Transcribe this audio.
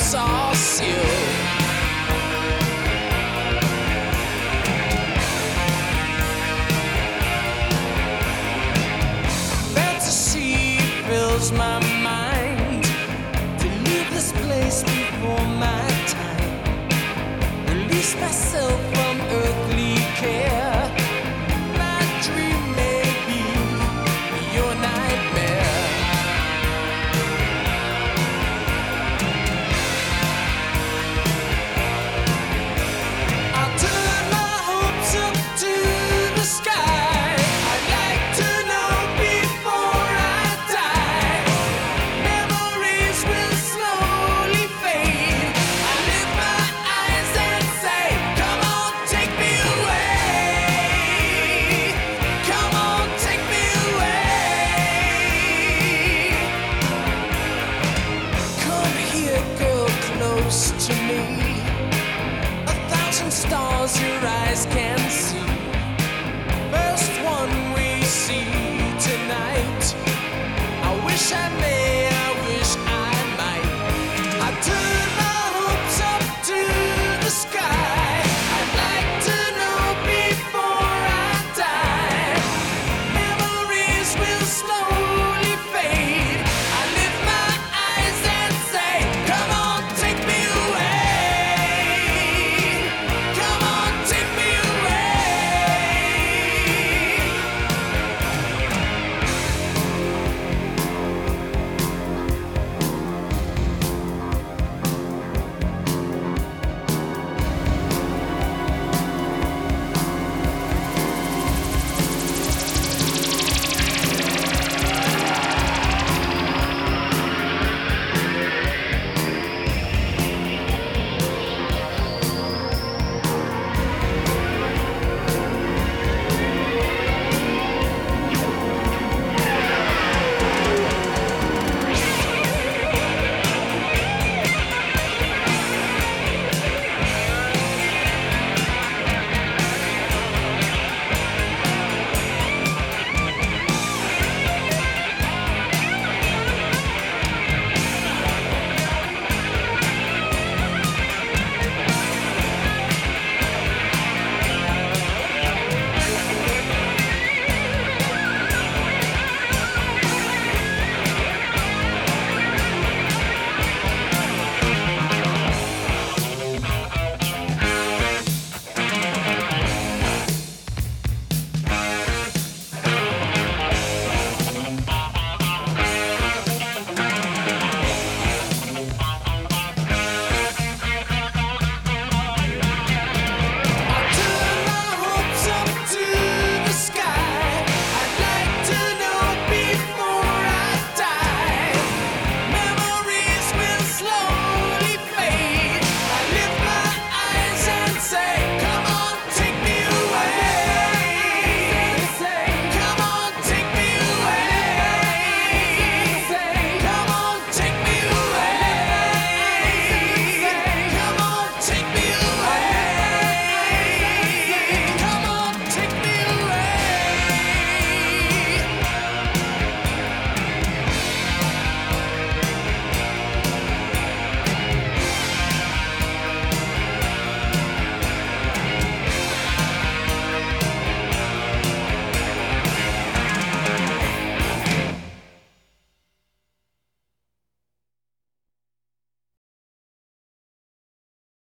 sauce you. Fantasy fills my mind to leave this place before my time. Release myself from earthly care. My dream may be your nightmare. I'll turn my hopes up to the sky. I'd like to know before I die. Memories will slowly fade. I lift my eyes and say, come on, take me away. Come on, take me away. Come here, girl, close to me. 1,000 stars your eyes can see. First one we see tonight. I wish I